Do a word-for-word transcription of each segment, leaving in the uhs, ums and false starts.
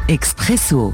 إكسبريسو.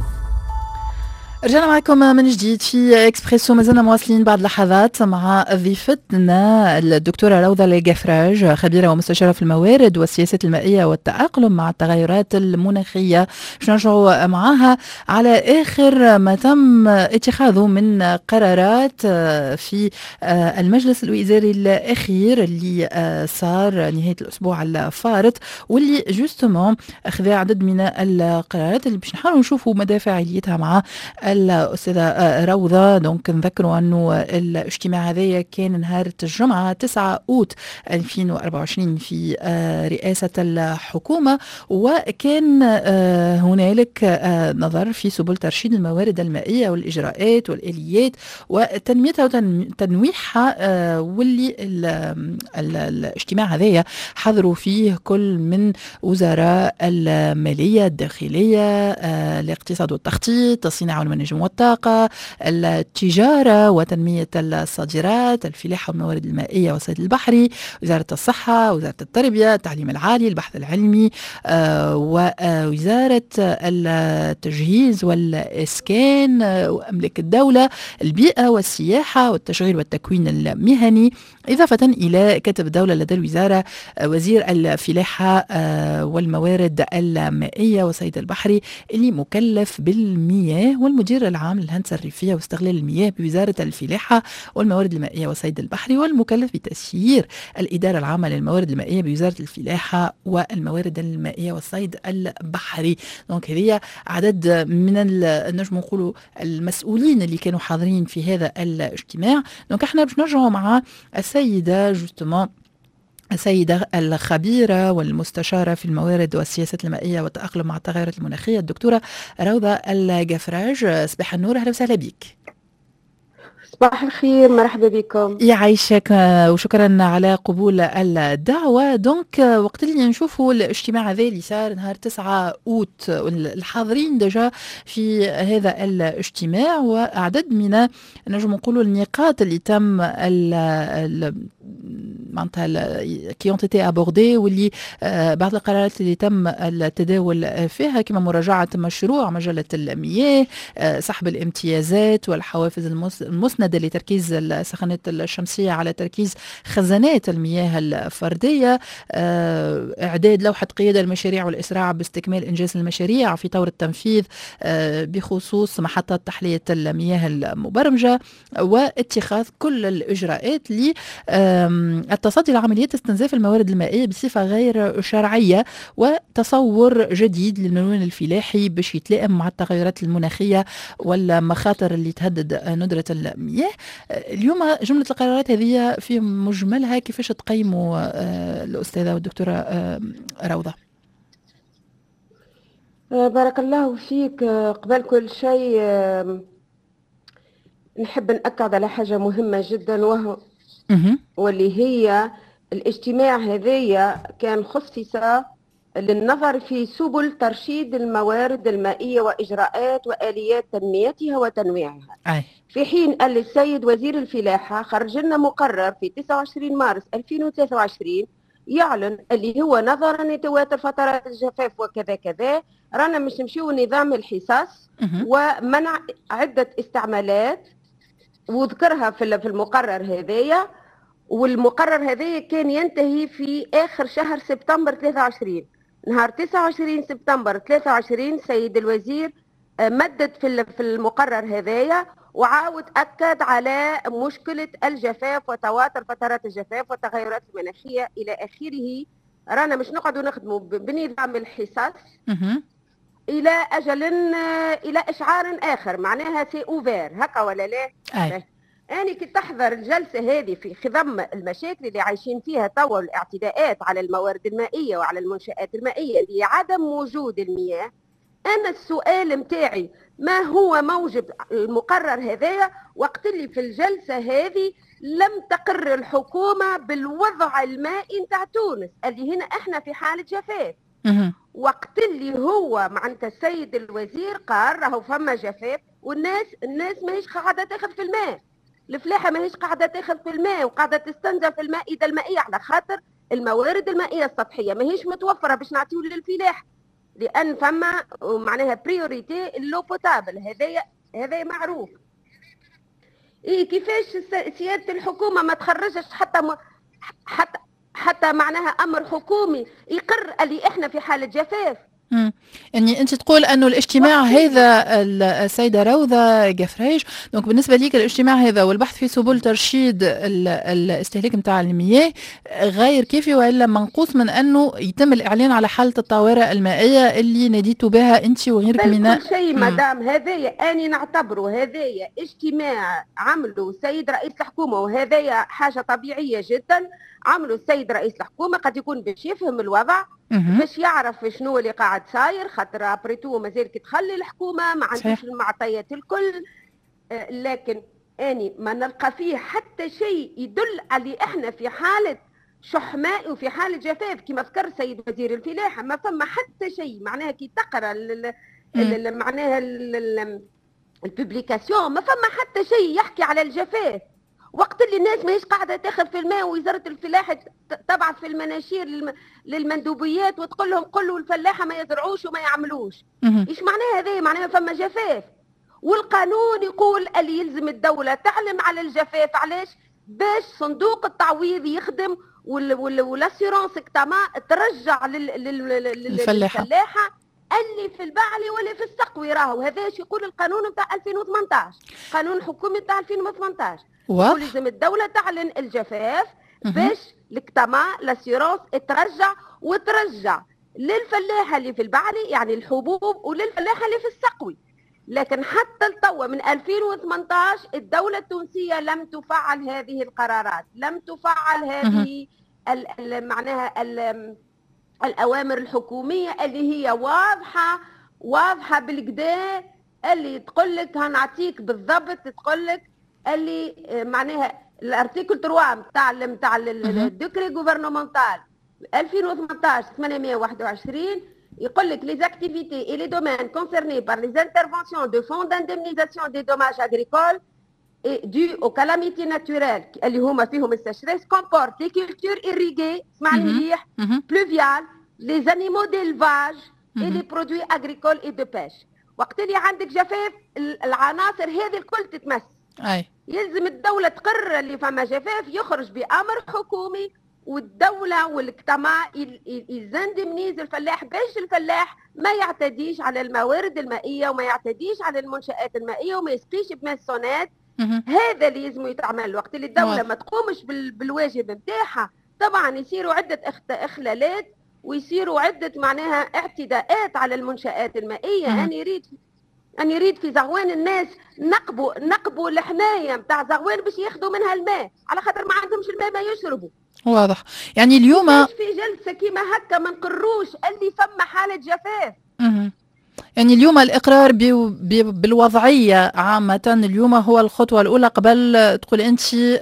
رجعنا معكم من جديد في إكسبريسو. ما زلنا مواصلين بعد لحظات مع ضيفتنا الدكتورة روضة الجفراج، خبيرة ومستشارة في الموارد والسياسات المائية والتأقلم مع التغيرات المناخية. باش نرجعوا معها على آخر ما تم اتخاذه من قرارات في المجلس الوزاري الأخير اللي صار نهاية الأسبوع الفارط، واللي جوستومون أخذ عدد من القرارات اللي باش نحاولوا نشوفوا مدى فاعليتها مع الأستاذة روضة. دونك نذكروا أنه الاجتماع هذا كان نهار الجمعة تسعة أوت ألفين وأربعة وعشرين في رئاسة الحكومة، وكان هنالك نظر في سبل ترشيد الموارد المائية والإجراءات والآليات وتنميتها وتنويعها، واللي الاجتماع هذا حضروا فيه كل من وزراء المالية، الداخلية، الاقتصاد والتخطيط، الصناعة والمناجم والطاقة، التجارة وتنمية الصادرات، الفلاحة والموارد المائية والصيد البحري، وزارة الصحة، وزارة التربية، التعليم العالي، البحث العلمي، آه ووزارة التجهيز والإسكان وأملاك الدولة، البيئة والسياحة والتشغيل والتكوين المهني، إضافة إلى كاتب الدولة لدى الوزارة وزير الفلاحة والموارد المائية والصيد البحري اللي مكلف بالمياه، والمدير العام للهندسة الريفية واستغلال المياه بوزارة الفلاحة والموارد المائية والصيد البحري، والمكلف بتسيير الإدارة العامة للموارد المائية بوزارة الفلاحة والموارد المائية والصيد البحري. دونك هذه عدد من نجم نقولوا المسؤولين اللي كانوا حاضرين في هذا الاجتماع. دونك احنا باش نرجعوا مع السيدة جوستومون، السيدة الخبيرة والمستشارة في الموارد والسياسات المائية والتأقلم مع التغيرات المناخية الدكتورة روضة الجفراج. صباح النور، أهلا وسهلا بك. صباح الخير، مرحبا بكم. يعيشك وشكرا على قبول الدعوة. دونك وقت اللي نشوفوا الاجتماع هذا اللي صار نهار تسعة أوت، الحاضرين دجا في هذا الاجتماع وأعداد من نجم نقولوا النقاط اللي تم ال ال معناتها كي ont été abordés، واللي بعض القرارات اللي تم التداول فيها كما مراجعة مشروع مجلة المياه، سحب الامتيازات والحوافز المسندة لتركيز السخانات الشمسية على تركيز خزانات المياه الفردية، إعداد لوحة قيادة المشاريع والإسراع باستكمال إنجاز المشاريع في طور التنفيذ بخصوص محطات تحلية المياه المبرمجة، واتخاذ كل الإجراءات ل التصدي لعمليات استنزاف الموارد المائية بصفة غير شرعية، وتصور جديد للملون الفلاحي باش يتلائم مع التغيرات المناخية والمخاطر اللي تهدد ندرة المياه. اليوم جملة القرارات هذه في مجملها كيفاش تقيموا الأستاذة والدكتورة روضة؟ بارك الله فيك. قبل كل شيء نحب نأكد على حاجة مهمة جدا، وهو واللي هي الاجتماع هذايا كان خصص للنظر في سبل ترشيد الموارد المائية وإجراءات وآليات تنميتها وتنويعها. أي. في حين قال السيد وزير الفلاحة خرج لنا مقرر في تسعة وعشرين مارس ألفين وثلاثة وعشرين يعلن اللي هو نظرا لتواتر فترات الجفاف وكذا كذا رانا مش نمشيو نظام الحصص ومنع عدة استعمالات، وذكرها في المقرر هذايا. والمقرر هذايا كان ينتهي في آخر شهر سبتمبر ثلاثة وعشرين. نهار تسعة وعشرين سبتمبر ثلاثة وعشرين سيد الوزير مدد في المقرر هذايا وعاود أكد على مشكلة الجفاف وتواتر فترات الجفاف والتغيرات المناخية إلى آخره. رانا مش نقعدوا نخدموا بنظام الحصص إلى أجل إلى إشعار آخر، معناها سي أوفير هكا ولا لا؟ أي. أنا كي تحضر الجلسة هذه في خضم المشاكل اللي عايشين فيها توا، الاعتداءات على الموارد المائية وعلى المنشآت المائية لعدم وجود المياه، أنا السؤال متاعي ما هو موجب المقرر هذايا وقت اللي في الجلسة هذه لم تقر الحكومة بالوضع المائي نتاع تونس اللي هنا احنا في حالة جفاف. وقت اللي هو معناتها السيد الوزير قال راهو فما جفاف والناس الناس ماهيش قاعدة تاخذ في الماء، الفلاحة ماهيش قاعدة تاخذ في الماء وقاعدة تستنزف المائدة المائية على خاطر الموارد المائية السطحية ماهيش متوفرة باش نعطيو للفلاح. لان فما معناها بريوريتي اللو بوتابل، هذايا هذا معروف. إيه كيفاش سيادة الحكومة ما تخرجش حتى م... حتى حتى معناها أمر حكومي يقر اللي إحنا في حالة جفاف. امم يعني انت تقول انه الاجتماع هذا السيده روضه قفريش، دونك بالنسبه ليك الاجتماع هذا والبحث في سبل ترشيد الاستهلاك نتاع المياه غير كافي والا منقوص من انه يتم الاعلان على حاله الطوارئ المائيه اللي ناديتوا بها انت وغيرك من كل شيء مدام. هذايا اني نعتبره هذايا اجتماع عملوا السيد رئيس الحكومه، وهذايا حاجه طبيعيه جدا. عملوا السيد رئيس الحكومه قد يكون باش يفهم الوضع، باش يعرف شنو اللي قاعد صاير، خاطر ابريتو مازال كي تخلي الحكومه ما عندوش المعطيات الكل. لكن اني ما نلقى فيه حتى شيء يدل على احنا في حاله شح مائي وفي حاله جفاف كما ذكر السيد وزير الفلاحه. ما فما حتى شيء معناها كي تقرا معناها البوبليكاسيون ما فما حتى شيء يحكي على الجفاف، وقت اللي الناس ماهيش قاعده تاخذ في الماء. ووزاره الفلاحه تبعث في المناشير للمندوبيات وتقول لهم قولوا الفلاحه ما يزرعوش وما يعملوش. ايش معناها هذا؟ معناها فما جفاف. والقانون يقول اللي يلزم الدوله تعلم على الجفاف. علاش؟ باش صندوق التعويض يخدم والاسيرونس كتما ترجع للفلاحه اللي في البعلي ولا في السقوي. راهو هذا ايش يقول القانون نتاع ألفين وثمانطاش، قانون الحكومي نتاع ألفين وثمانطاش. يقول لازم الدوله تعلن الجفاف باش الكتما لاسيرونس ترجع وترجع للفلاحه اللي في البعلي يعني الحبوب وللفلاحه اللي في السقوي. لكن حتى التوا من ألفين وثمانطاش الدوله التونسيه لم تفعل هذه القرارات، لم تفعل هذه معناها الأوامر الحكومية اللي هي واضحة واضحة بالكدا، اللي تقول لك هنعطيك بالضبط، تقول لك اللي معناها الارتيكل ثلاثة نتاع نتاع الديكري غوفرنمونتال ألفين وثمانطاش ثمانمائة وواحد وعشرين يقول لك les activités et les domaines concernés par les interventions de fonds d'indemnisation des dommages agricoles et dus aux calamités naturelles اللي هما فيهم السشريس comportent les cultures irriguées اسمعني مليح pluviales les animaux d'élevage et les produits agricoles et de pêche. وقت اللي عندك جفاف العناصر هذه الكل تتمس. أي. يلزم الدولة تقرر اللي فما جفاف يخرج بأمر حكومي، والدولة والكتما يزندمنيز الفلاح باش الفلاح ما يعتديش على الموارد المائية وما يعتديش على المنشآت المائية وما يسقيش بماسونات. هذا اللي لازم يتعمل. وقت اللي الدولة واضح. ما تقومش بالواجب نتاعها طبعا يصيروا عدة إخلالات ويصيروا عدة معناها اعتداءات على المنشآت المائية. أنا يريد أنا يريد في زغوان الناس نقبوا نقبوا الحماية نتاع زغوان باش ياخذوا منها الماء، على خاطر ما عندهمش الماء ما يشربوا. واضح. يعني اليوم في جلسة كيما هكا ما نقروش اللي فما حالة جفاف. مه. يعني اليوم الإقرار بالوضعية عامة اليوم هو الخطوة الأولى قبل تقول أنت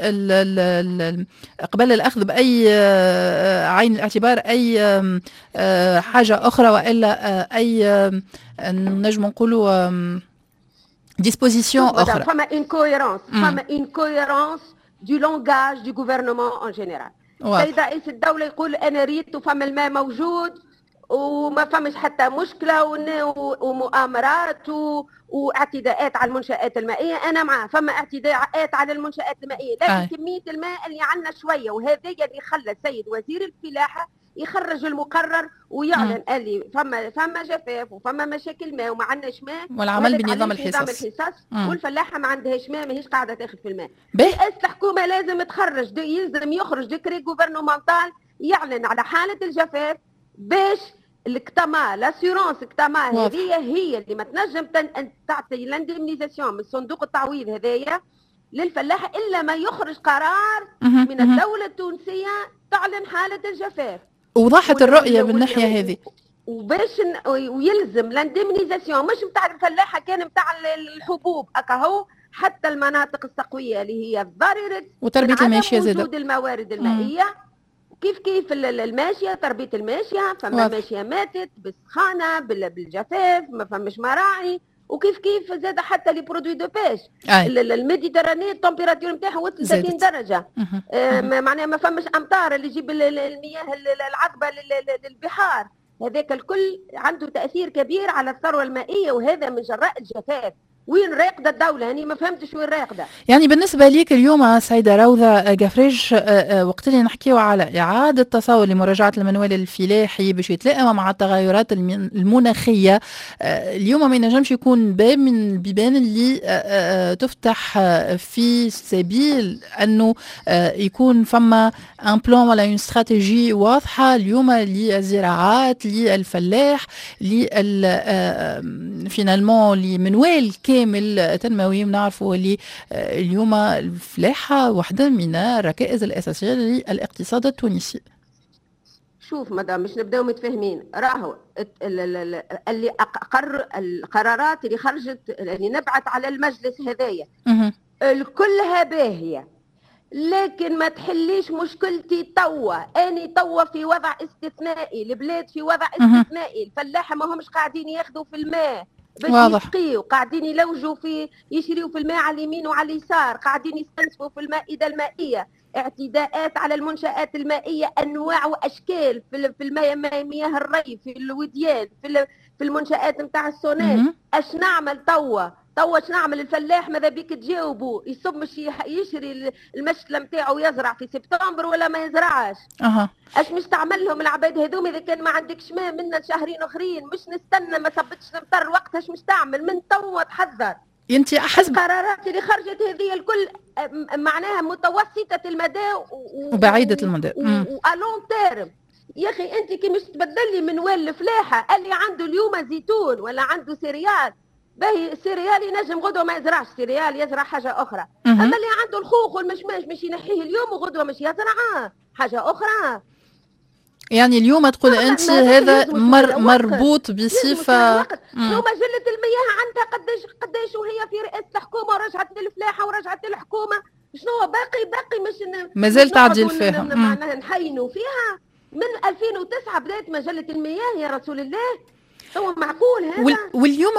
قبل الأخذ بأي عين الاعتبار أي حاجة أخرى وإلا أي نجم نقولوا ديسبوزيسيون أخرى. فما incohérence فما incohérence du langage du gouvernement en général. السيد رئيس الدولة يقول أنا ريت وفما الماء موجود وما فمش حتى مشكله ومؤامرات واعتداءات على المنشآت المائيه. انا معاه فما اعتداءات على المنشآت المائيه، لكن آه. كميه الماء اللي عندنا شويه، وهذا اللي خلى السيد وزير الفلاحه يخرج المقرر ويعلن آه. اللي فما فما جفاف وفما مشاكل ماء وما عندناش ماء، والعمل بنظام الحصص والفلاحه ما عندهاش ماء ماهيش قاعده تاخذ في الماء. رئاسه الحكومه لازم تخرج يلزم يخرج ديكري غوفرنمونتال يعلن على حاله الجفاف باش الكتما لاسيورونس كتما هذه هي اللي ما تنجم تعطي لاندمنيزاسيون من صندوق التعويض هذايا للفلاحه الا ما يخرج قرار من الدوله التونسيه تعلن حاله الجفاف. وضحت الرؤيه بالناحيه هذه، وباش ويلزم لاندمنيزاسيون مش نتاع الفلاحه كان نتاع الحبوب اكاهو، حتى المناطق السقويه اللي هي الضريرة وتربيه الماشيه زاد وجود الموارد المائيه. مم. كيف كيف الماشيه تربيه الماشيه فما ماشيه ماتت بالسخانه بالجفاف ما فماش مراعي، وكيف كيف زاد حتى لي برودوي دو بيش. الميديتراني التمبيراتور نتاعها وصلت ثلاثين درجه. آه معناها ما فماش امطار اللي يجيب المياه العذبه للبحار. هذاك الكل عنده تأثير كبير على الثروة المائية، وهذا من جراء الجفاف. وين راقدة الدولة؟ يعني ما فهمتش وين راقدة. يعني بالنسبة ليك اليوم سيدة روضة جفريج، وقت اللي نحكيو على إعادة تصور لمراجعة المنوال الفلاحي باش يتلائم مع التغيرات المناخية، اليوم ما ينجمش يكون باب من البيبان اللي تفتح في سبيل أنه يكون فما ان بلان ولا اون استراتيجي واضحة اليوم للزراعات للفلاح فينالمون لمنوال كامل تنموي. بنعرفوا اللي اليوم الفلاحة واحدة من الركائز الأساسية للاقتصاد التونسي. شوف مدام، مش نبداو متفاهمين. راهو اللي أقر القرارات اللي خرجت اللي نبعت على المجلس هذايا كلها باهية، لكن ما تحليش مشكلتي توا. اني توا في وضع استثنائي، البلاد في وضع استثنائي، الفلاحة ما همش قاعدين ياخذوا في الماء باش يسقيوا، قاعدين يلوجوا في يشريوا في الماء على اليمين وعلى اليسار، قاعدين يستنسفوا في المائدة المائية، اعتداءات على المنشآت المائية انواع واشكال في الماء، مياه الري، في الوديان، في في المنشآت نتاع السونات. اش نعمل توا؟ توا اش نعمل؟ الفلاح ماذا بيك تجاوبوا؟ يصب مش يشري المشتله نتاعو ويزرع في سبتمبر ولا ما يزرعش؟ اها اش مش تعمل لهم العباد هذوم اذا كان ما عندكش ماء منا شهرين اخرين؟ مش نستنى ما صبتش نمطر وقتها، اش مش تعمل من توا؟ تحذر. انت حسب القرارات اللي خرجت هذه الكل معناها متوسطه المدى وبعيده المدى والون تيرم. يا اخي انت كي مش تبدل لي منوال الفلاحه اللي عنده اليوم زيتون ولا عنده سيريال، باهي السيريال ينجم غدوه ما يزرعش سيريال، يزرع حاجه اخرى. اما اللي عنده الخوخ والمشماش مش ينحيه اليوم وغدوه مش يزرعه حاجه اخرى. يعني اليوم تقول انت هذا مر مربوط بصفه. شنو مجله المياه عندها قداش قداش وهي في رئاسه الحكومه ورجعت للفلاحه ورجعت للحكومه؟ شنو باقي باقي مش مازال تعديل فيها معناها نحينوا فيها من ألفين وتسعة بدايه مجله المياه يا رسول الله. هو معقول هذا؟ واليوم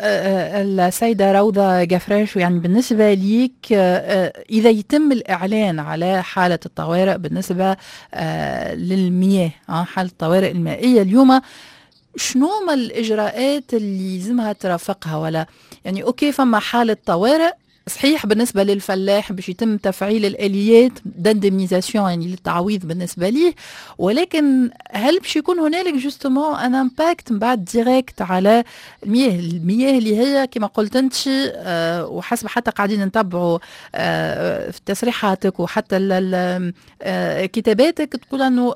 السيدة روضة جفريج، يعني بالنسبة ليك إذا يتم الإعلان على حالة الطوارئ بالنسبة للمياه، حالة الطوارئ المائية اليوم، شنو ما الإجراءات اللي لازمها ترافقها؟ ولا يعني أوكي فما حالة طوارئ صحيح بالنسبة للفلاح باش يتم تفعيل الآليات داندمنيزاسيون يعني للتعويض بالنسبة ليه، ولكن هل باش يكون هنالك جوستومون ان امباكت من بعد ديريكت على المياه المياه اللي هي كما قلت انت أه وحسب حتى قاعدين نتبعوا أه في تصريحاتك وحتى أه كتاباتك تقول انه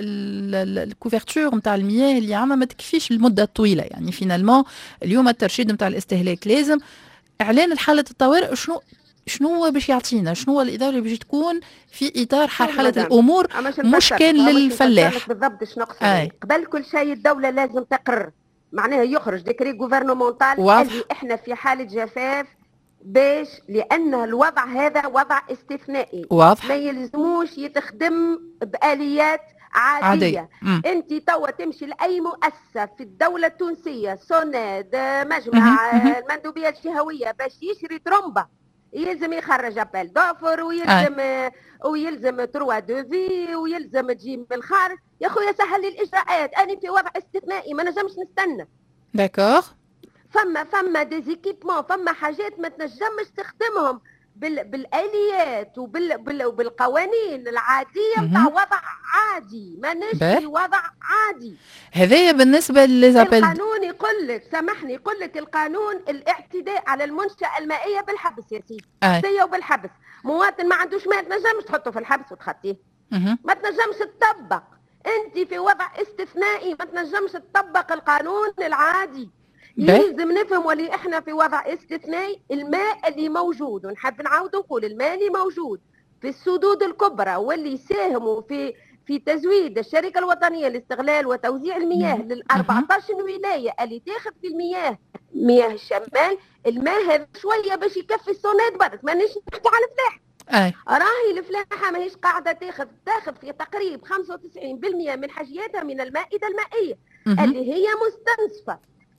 الكوفرتور نتاع المياه اللي عامة ما تكفيش المدة الطويلة. يعني فينالمون اليوم الترشيد نتاع الاستهلاك لازم اعلان الحاله الطوارئ. شنو شنو باش يعطينا؟ شنو الاداره اللي باش تكون في اطار حاله الامور مش كان للفلاح بالضبط؟ شنو نقصد؟ قبل كل شيء الدوله لازم تقرر، معناها يخرج ديكري غوفرنمونتال اللي احنا في حاله جفاف، باش لان الوضع هذا وضع استثنائي واضح. ما يلزموش يتخدم باليات عادية. عادي. انت توا تمشي لأي مؤسسة في الدولة التونسية، سوناد، مجمع، المندوبية الشهوية، باش يشري ترومبا يلزم يخرج ابل دوفر ويلزم آه. ويلزم تروا دو في ويلزم تجيب من الخارج. يا خويا سهل لي الإجراءات، أنا في وضع استثنائي ما نجمش نستنى. داكوغ. فما فما ديزيكيبمون، فما حاجات ما تنجمش تخدمهم بالآليات وبالقوانين العادية متاع وضع عادي، ما نشتي وضع عادي. هذايا بالنسبة للزابل القانون يقول لك، سامحني، يقول لك القانون الاعتداء على المنشأة المائية بالحبس يا سيدي، حبسية وبالحبس. مواطن ما عندوش ما تنجمش تحطه في الحبس وتخطيه، ما تنجمش تطبق. انت في وضع استثنائي ما تنجمش تطبق القانون العادي. يلزم نفهم ولي احنا في وضع استثنائي. الماء اللي موجود، ونحب نعاود نقول الماء اللي موجود في السدود الكبرى واللي يساهموا في في تزويد الشركه الوطنيه لاستغلال وتوزيع المياه لل أربعطاش ولايه اللي تاخذ في المياه، مياه الشمال، الماء هذا شويه باش يكفي السونات برك. مانيش نحكي على الفلاح. اي راهي الفلاحه ماهيش قاعده تاخذ تاخذ في تقريب خمسة وتسعين بالمئة من حاجياتها من المائده المائيه اللي هي مستنسفه.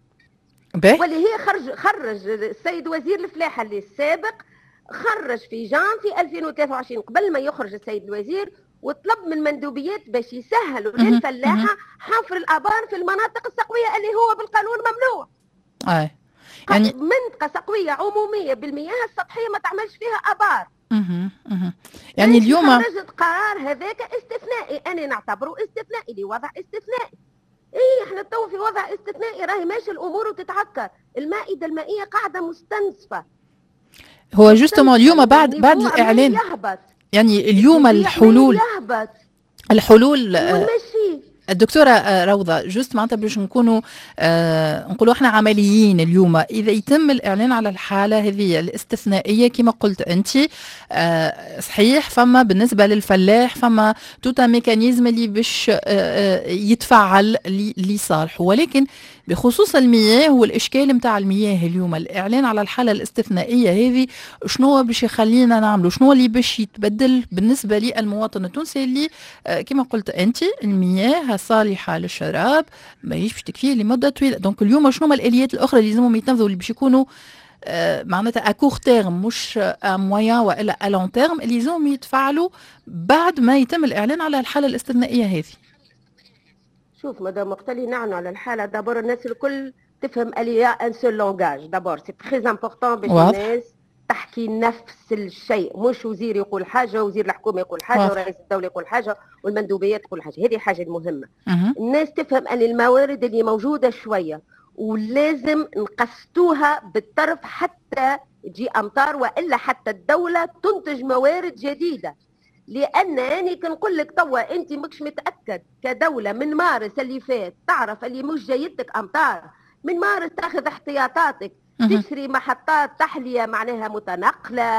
بيه؟ واللي هي خرج خرج السيد وزير الفلاحه اللي السابق، خرج في جان في ألفين وثلاثة وعشرين قبل ما يخرج السيد الوزير، وطلب من المندوبيات باش يسهلوا للفلاحه حفر الابار في المناطق السقويه اللي هو بالقانون ممنوع. اي يعني منطقه سقويه عموميه بالمياه السطحيه ما تعملش فيها ابار. اها اها يعني اليوم خرجت قرار هذاك استثنائي، انا نعتبره استثنائي لوضع استثنائي. ايه احنا تو في وضع استثنائي، راهي ماشي الامور وتتعكر. المائده المائيه قاعده مستنزفه. هو جوستومون اليوم بعد بعد الاعلان يهبط. يعني اليوم الحلول يهبط. الحلول وماشي الدكتورة روضة جوست معناتها باش نكونوا آه نقولوا احنا عمليين اليوم، اذا يتم الاعلان على الحالة هذه الاستثنائية كما قلت انت آه صحيح فما بالنسبة للفلاح فما توتا ميكانيزم اللي باش آه آه يتفعل لصالحه، ولكن بخصوص المياه والاشكال متاع المياه اليوم الاعلان على الحالة الاستثنائية هذه شنو باش يخلينا نعملوا، شنو اللي باش يتبدل بالنسبة للمواطن التونسي اللي آه كما قلت انت المياه صالحه للشراب ماهيش باش تكفيه لمده طويله. دونك اليوم شنو هما الاليات الاخرى اللي لازمهم يتنفذوا اللي باش يكونوا آه معناتها اكور تيرم مش مويان والا الون تيرم اللي لازمهم يتفعلوا بعد ما يتم الاعلان على الحاله الاستثنائيه هذه؟ شوف مدام مقتلي نعنوا على الحاله دابور الناس الكل تفهم اليا ان سول لونغاج. دابور سي تري امبورطون باش الناس تحكي نفس الشيء، مش وزير يقول حاجه وزير الحكومه يقول حاجه واضح. ورئيس الدوله يقول حاجه والمندوبيات تقول حاجه. هذه حاجه مهمه. أه. الناس تفهم ان الموارد اللي موجوده شويه ولازم نقسطوها بالطرف حتى تجي امطار، والا حتى الدوله تنتج موارد جديده. لان انا كنقول لك توا انت ماكش متاكد كدوله من مارس اللي فات تعرف اللي مش جايتك امطار، من مارس تاخذ احتياطاتك، تشري محطات تحليه معناها متنقله،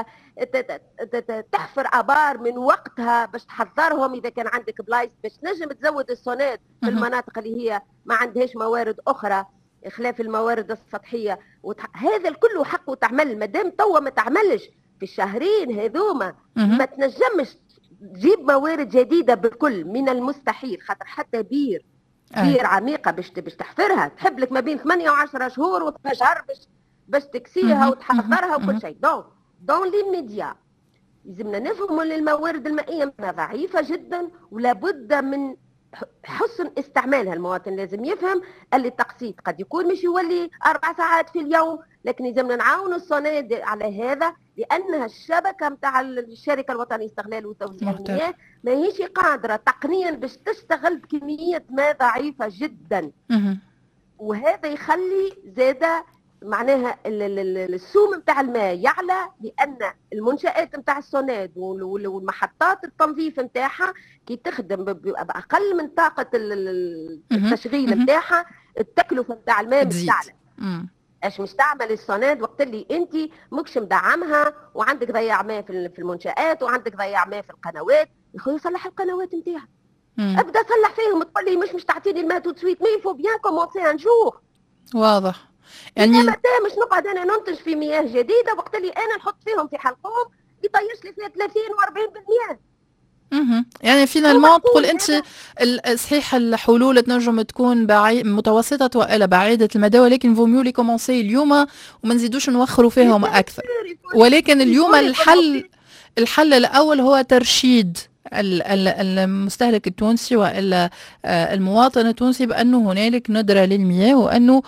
تحفر ابار من وقتها باش تحضرهم اذا كان عندك بلايص باش تنجم تزود السونات في المناطق اللي هي ما عندهاش موارد اخرى خلاف الموارد السطحيه. وتح... هذا الكل حقه تعمل. مادام توا ما تعملش في الشهرين هذوما ما تنجمش تجيب موارد جديده بالكل، من المستحيل. خاطر حتى بير بير عميقه باش باش تحفرها تحب لك ما بين ثمانية وعشرة شهور وشهر باش باش تكسيها وتحضرها وكل شيء. دونك دون لي ميديا لازمنا نفهموا ان الموارد المائيه ضعيفه جدا ولا بد من حسن استعمالها. المواطن لازم يفهم اللي التقسيط قد يكون مش يولي اربع ساعات في اليوم، لكن لازمنا نعاونوا الصناد على هذا، لانها الشبكه نتاع الشركه الوطنيه لاستغلال وتوزيع المياه ماهيش قادره تقنيا باش تشتغل بكميه ماء ضعيفه جدا. وهذا يخلي زاده معناها السوم نتاع الماء يعلى، لان المنشات نتاع الصناد والمحطات التنظيف نتاعها كي تخدم باقل من طاقه التشغيل نتاعها التكلفه نتاع الماء مستعلى. اش مستعمل الصناد وقت اللي انت ماكش مدعمها وعندك ضياع ماء في المنشات وعندك ضياع ماء في القنوات. يا خويا صلح القنوات نتاعها، ابدا صلح فيهم. تقول لي مش مش تعطيني الماء تو سويت، مي فو بيان كومونسي ان جور. واضح. يعني متى مش نقعد انا ننتج في مياه جديده وقت اللي انا نحط فيهم في حلقهم يطيش لي فيها ثلاثين وأربعين بالمئة. اها يعني فينالمون تقول انت صحيح الحلول تنجم تكون بعيد متوسطه والا بعيده المدى، ولكن فو ميو لي كومونسي اليوم وما نزيدوش نوخروا فيهم اكثر. ولكن اليوم الحل الحل الاول هو ترشيد المستهلك التونسي والا المواطن التونسي بانه هنالك ندره للمياه، وانه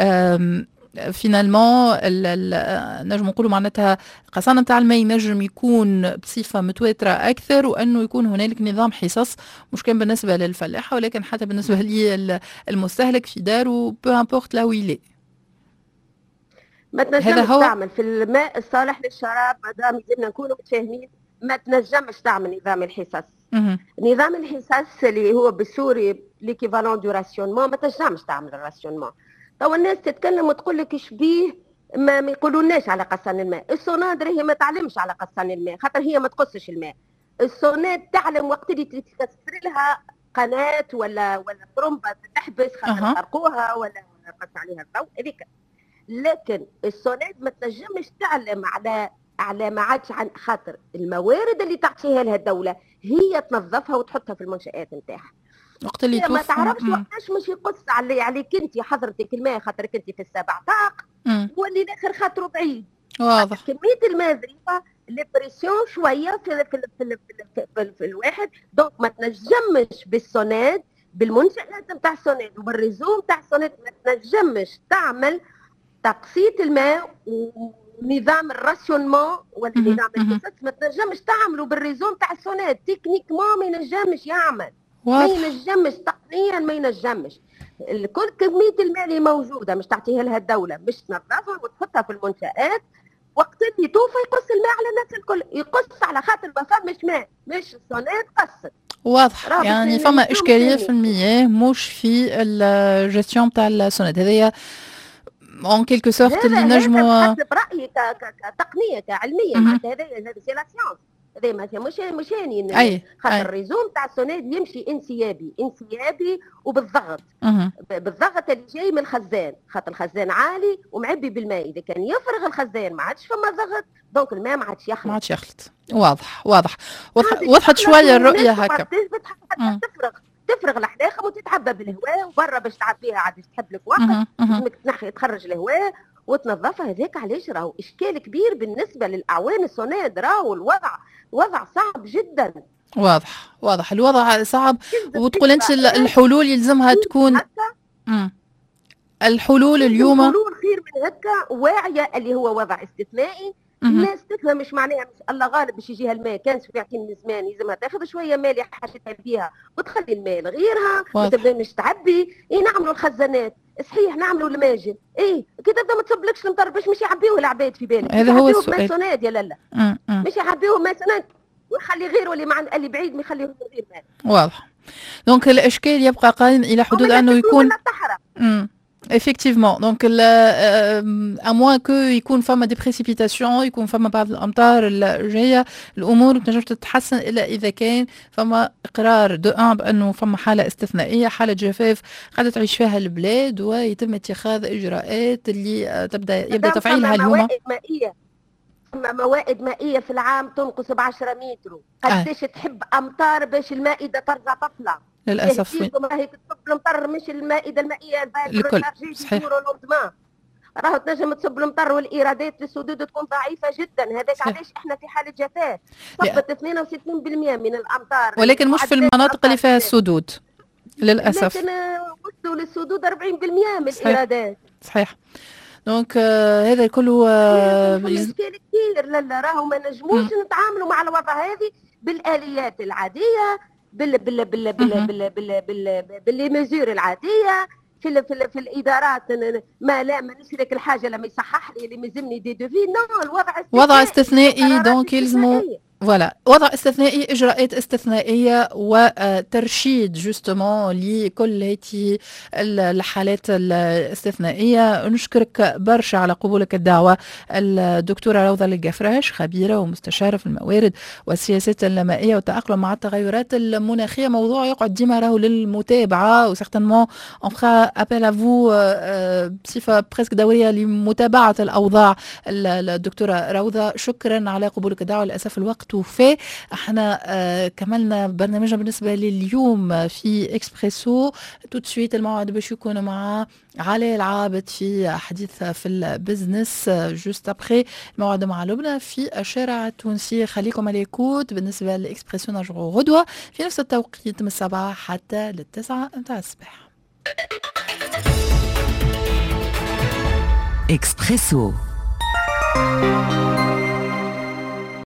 فينالمون نجم نقولوا معناتها قصانا نتاع الماء ينجم يكون بصفه متواتره اكثر، وانه يكون هنالك نظام حصص مش كان بالنسبه للفلاحه ولكن حتى بالنسبه للمستهلك في داره بو امبورت لا ويلي. ما تنجمش تعمل في الماء الصالح للشراب مادام لازمنا نكونوا متفاهمين. ما تنجمش تعمل نظام الحصص. نظام الحصص اللي هو بالسوري ليكيفالون دو راسيونمون ما تنجمش تعمل الراسيونمون. تو الناس تتكلم وتقول لك ايش بيه ما, ما يقولوناش على قصان الماء. السوناد راهي ما تعلمش على قصان الماء خاطر هي ما تقصش الماء. السوناد تعلم وقت اللي تكسر لها قناه ولا ولا طرمبه تحبس خاطر يحرقوها ولا يقص عليها الضوء هذيك. لكن السوناد ما تنجمش تعلم على على ما عادش عن خاطر الموارد اللي تعطيها لها الدوله هي تنظفها وتحطها في المنشآت نتاعها. وقت اللي ما تعرفش وقتاش مش يقص علي عليك انت حضرتك الماء خاطرك انت في السبع طاق واللي الاخر خاطره بعيد. واضح. كميه الماء ظريفه البريسيون شويه في في في, في, في, في الواحد. دونك ما تنجمش بالسوناد بالمنشآت نتاع السوناد وبالريزو نتاع السوناد ما تنجمش تعمل تقسيط الماء ونظام الراسيونمون ولا نظام القصص ما تنجمش تعملوا بالريزو نتاع السوناد. تكنيكمون ما ينجمش يعمل، ما ينجمش تقنيا، ما ينجمش. كل كميه الماء اللي موجوده مش تعطيها لها الدوله، مش تنظفها وتحطها في المنشآت، وقت اللي توفى يقص الماء على الناس الكل، يقص على خاطر ما فماش ماء، مش السوناد قصت. واضح، يعني فما اشكاليه في المياه مش في الجيستيون تاع السوناد. هذايا اون كيلكو سورت اللي نجموا حسب رايي كتقنيه كعلميه، معناتها هذايا هذا سي لا سيونس، هذا ماشي مش مش هاني خاطر الريزوم تاع السوناد يمشي انسيابي انسيابي وبالضغط أه. بالضغط اللي جاي من الخزان، خاطر الخزان عالي ومعبي بالماء، اذا كان يفرغ الخزان ما عادش فما ضغط، دونك الماء ما عادش يخلط، ما عادش يخلط. واضح واضح وضحت شويه الرؤيه هكا. تفرغ تفرغ الاحداث وتتعبى بالهواء، وبرا باش تعبيها عاد تحب لك وقت لازمك تنحي تخرج الهواء وتنظفها. هذاك علاش راهو اشكال كبير بالنسبه للاعوان السوناد، راهو الوضع وضع صعب جدا. واضح واضح الوضع صعب. وتقول انت الحلول يلزمها تكون امم الحلول اليوم الحلول خير من هكا واعيه، اللي هو وضع استثنائي. الناس تفهم مش معناها مش الله غالب باش يجيها الماء، كان سبعتين من زمان يلزمها تاخذ شويه ماء اللي حاجتها بيها وتخلي الماء لغيرها وتبدا مش تعبي. اي نعملوا الخزانات صحيح، نعملوا الماجن، ايه كي تبدا ما تصبلكش المطر باش مش يعبيوه العباد في بالك، هذا هو السؤال. ماء سوناد يا لالا مش يعبيوه ماء سوناد ويخلي غيره اللي مع اللي بعيد ما يخليه غير ماء. واضح. دونك الاشكال يبقى قائم الى حدود انه يكون امم effectivement donc à moins que يكون فما دي بريسيبيتاسيون، يكون فما بعض الامطار الجايه، الامور تنجم تتحسن الا اذا كان فما اقرار دو ان بانه فما حاله استثنائيه، حاله جفاف قاعده تعيش فيها البلاد، ويتم اتخاذ اجراءات اللي تبدا يبدا تفعيلها اليوم. موائد مائيه فما موائد مائيه في العام تنقص ب عشرة متر، قداش آه. تحب امطار باش المائده ترجع تطلع للاسف. راهي تصب المطر مش المائده المائيه الكل صحيح. راهو تنجم تصب المطر والايرادات للسدود تكون ضعيفه جدا. هذاك علاش احنا في حاله جفاف، صبت اثنين وستين بالمئة من الامطار، ولكن مش في المناطق اللي فيها السدود للاسف، لكن وصلوا للسدود أربعين بالمئة من صحيح. الايرادات صحيح. دونك آه هذا كله آه مشكل كثير. لا لا راهو ما نجموش نتعاملوا مع الوضع هذه بالاليات العاديه، بال بال بال بال بال بال بال باللي ميزور العاديه في ال في, ال في الادارات. ما لا ما نشرك الحاجه لما يصحح لي اللي ملزمني دي دوفي، نو الوضع استثنائي. وضع استثنائي دونك يلزموا فوالا وضع استثنائي، اجراءات استثنائيه وترشيد جوستومون لكل هذه الحالات الاستثنائيه. نشكرك برشا على قبولك الدعوه الدكتوره روضه القفراش، خبيره ومستشاره في الموارد والسياسات المائيه والتاقلم مع التغيرات المناخيه. موضوع يقعد ديما راهو للمتابعه، وسيغتانمون اون فخا ابل افو بصفه بريسك دوريه لمتابعه الاوضاع. الدكتوره روضه شكرا على قبولك الدعوه. للاسف الوقت وفي احنا آه كملنا برنامجنا بالنسبه لليوم في اكسبريسو. تو سويت الموعد باش يكون مع علي العابد في حديث في البزنس جوست ابري الموعد مع لبنى في الشارع التونسي. خليكم على ليكوت. بالنسبه لاكسبريسو نرجعوا غدوه في نفس التوقيت من السبعة حتى للتسعة نتاع الصباح. اكسبريسو